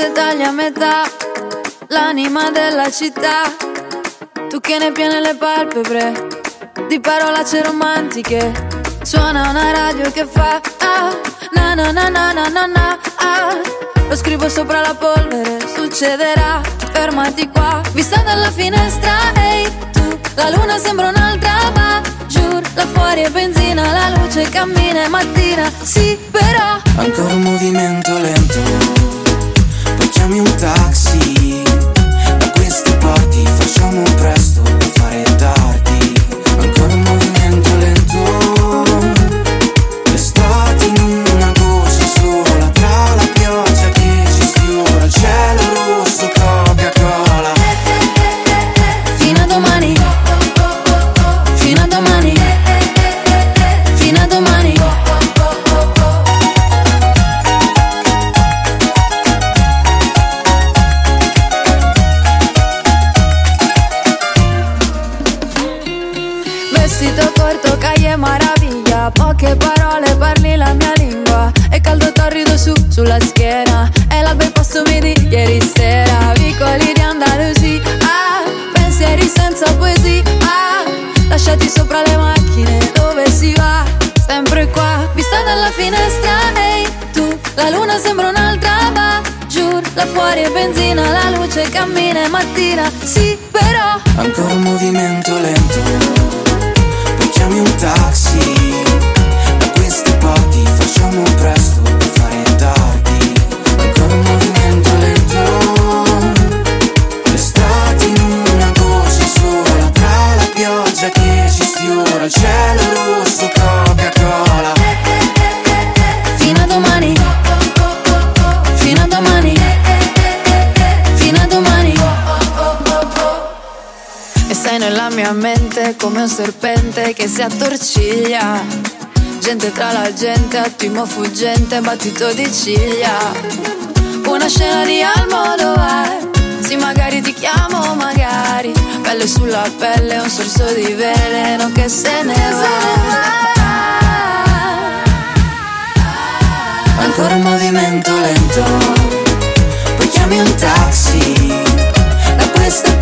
che taglia a metà l'anima della città. Tu che ne piene le palpebre di parolacce romantiche. Suona una radio che fa na na na na na na na Lo scrivo sopra la polvere, succederà, fermati qua. Vista dalla finestra, ehi tu, la luna sembra un'altra, ma giù, là fuori è benzina, la luce cammina, è mattina, sì però. Ancora un movimento lento, poi chiami un taxi. Da queste parti facciamo presto per fare tardi. Ancora un movimento lento, l'estate in una goccia sola, tra la pioggia che ci sfiora, il cielo rosso, Coca-Cola. Fino a domani, fino a domani, fino a domani. Vestito corto, calle maraviglia, poche parole, parli la mia lingua. E caldo torrido sulla schiena, e l'alba il posto midi ieri sera. Vicoli di Andalusia, pensieri senza poesia, lasciati sopra le macchine, dove si va? Sempre qua, vista dalla finestra, ehi tu, la luna sembra un'altra, ma giù, là fuori è benzina, la luce cammina, è mattina, sì però. Ancora un movimento lento, poi chiami un taxi. Da queste parti facciamo presto per fare tardi. Ancora un movimento lento, l'estate in una goccia sola, tra la pioggia che ci sfiora, il cielo rosso, Coca-Cola. Fino a domani, fino a domani, fino a domani. E sei nella mia mente come un serpente che si attorciglia. Gente tra la gente, attimo fuggente, battito di ciglia. Una scena di Almodovar, sì magari ti chiamo, magari. Pelle sulla pelle, un sorso di veleno che se ne va. Ancora un movimento lento, poi chiami un taxi. Da queste